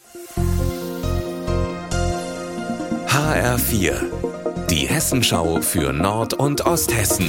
HR4, die Hessenschau für Nord- und Osthessen.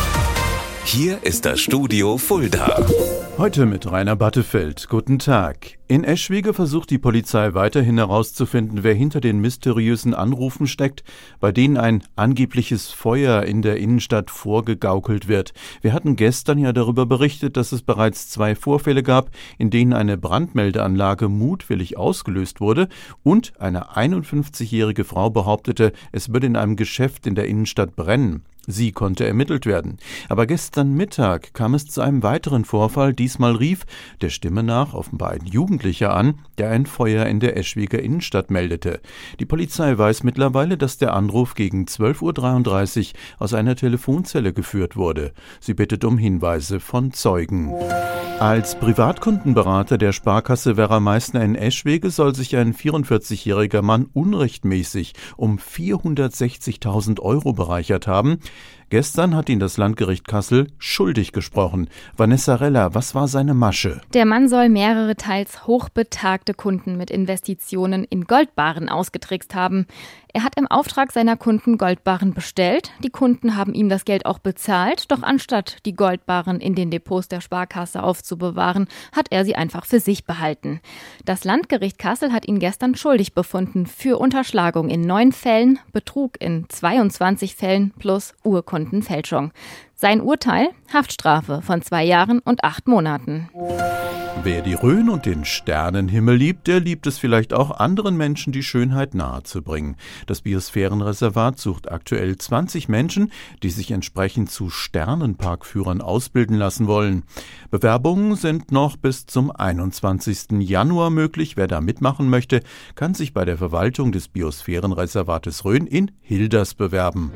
Hier ist das Studio Fulda. Heute mit Rainer Battefeld. Guten Tag. In Eschwege versucht die Polizei weiterhin herauszufinden, wer hinter den mysteriösen Anrufen steckt, bei denen ein angebliches Feuer in der Innenstadt vorgegaukelt wird. Wir hatten gestern ja darüber berichtet, dass es bereits 2 Vorfälle gab, in denen eine Brandmeldeanlage mutwillig ausgelöst wurde und eine 51-jährige Frau behauptete, es würde in einem Geschäft in der Innenstadt brennen. Sie konnte ermittelt werden. Aber gestern Mittag kam es zu einem weiteren Vorfall. Diesmal rief, der Stimme nach, offenbar ein Jugendlicher an, der ein Feuer in der Eschweger Innenstadt meldete. Die Polizei weiß mittlerweile, dass der Anruf gegen 12:33 Uhr aus einer Telefonzelle geführt wurde. Sie bittet um Hinweise von Zeugen. Als Privatkundenberater der Sparkasse Werra Meißner in Eschwege soll sich ein 44-jähriger Mann unrechtmäßig um 460.000 Euro bereichert haben. Gestern hat ihn das Landgericht Kassel schuldig gesprochen. Vanessa Reller, was war seine Masche? Der Mann soll mehrere teils hochbetagte Kunden mit Investitionen in Goldbarren ausgetrickst haben. Er hat im Auftrag seiner Kunden Goldbarren bestellt. Die Kunden haben ihm das Geld auch bezahlt. Doch anstatt die Goldbarren in den Depots der Sparkasse aufzubewahren, hat er sie einfach für sich behalten. Das Landgericht Kassel hat ihn gestern schuldig befunden für Unterschlagung in 9 Fällen, Betrug in 22 Fällen plus Urkundenfälschung. Sein Urteil? Haftstrafe von 2 Jahren und 8 Monaten. Wer die Rhön und den Sternenhimmel liebt, der liebt es vielleicht auch, anderen Menschen die Schönheit nahezubringen. Das Biosphärenreservat sucht aktuell 20 Menschen, die sich entsprechend zu Sternenparkführern ausbilden lassen wollen. Bewerbungen sind noch bis zum 21. Januar möglich. Wer da mitmachen möchte, kann sich bei der Verwaltung des Biosphärenreservates Rhön in Hilders bewerben.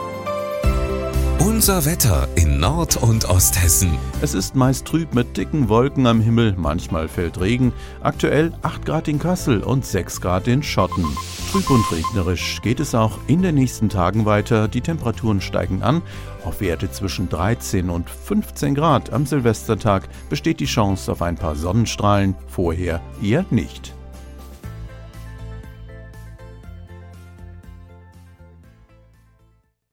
Unser Wetter in Nord- und Osthessen. Es ist meist trüb mit dicken Wolken am Himmel, manchmal fällt Regen. Aktuell 8 Grad in Kassel und 6 Grad in Schotten. Trüb und regnerisch geht es auch in den nächsten Tagen weiter. Die Temperaturen steigen an. Auf Werte zwischen 13 und 15 Grad am Silvestertag besteht die Chance auf ein paar Sonnenstrahlen, vorher eher nicht.